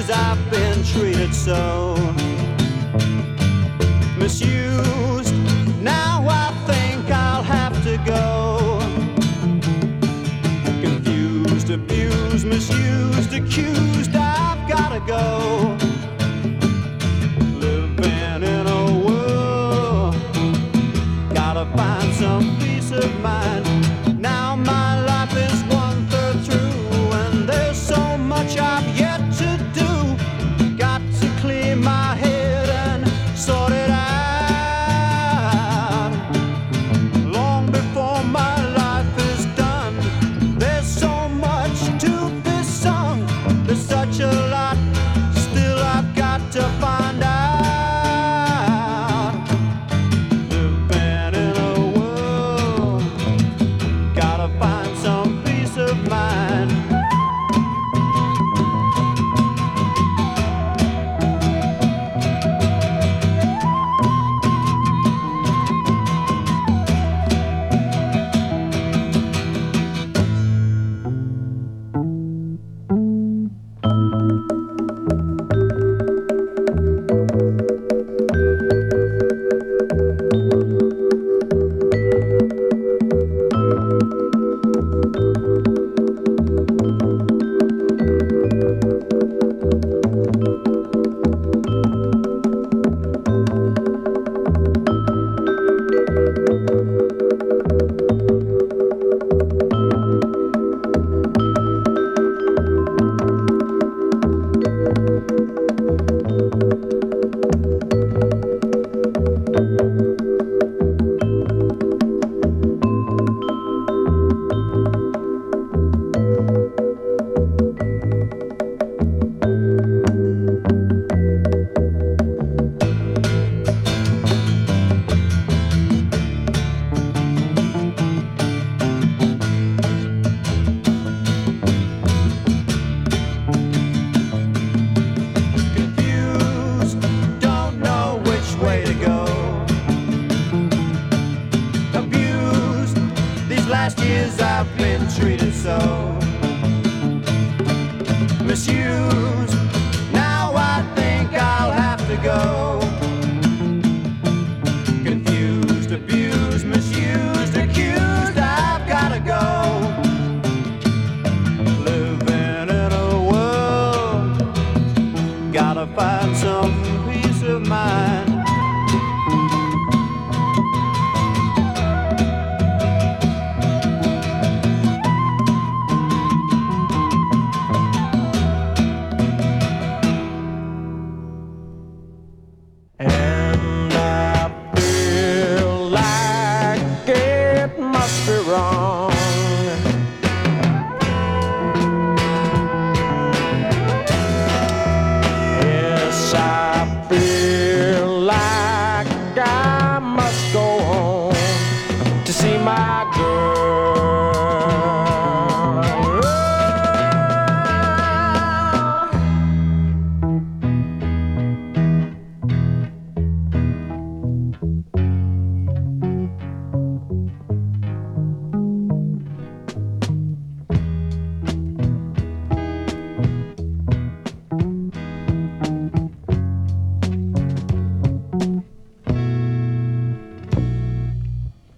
years I've been treated so. Misused, now I think I'll have to go. Confused, abused, misused, accused, I've gotta go. Living in a world, gotta find some peace of mind. Now my life is 1/3 through, and there's so much I've yet to do. Got to clear my head and sort it out. Long before my life is done, there's so much to this song. There's such a lot still I've got to find out. Living in a world, gotta find some peace of mind. Confused, don't know which way to go. Abused, these last years I've been treated so. Misused, now I think I'll have to go. Confused, abused, misused, accused, I've gotta go. Living in a world, gotta find some peace of mind.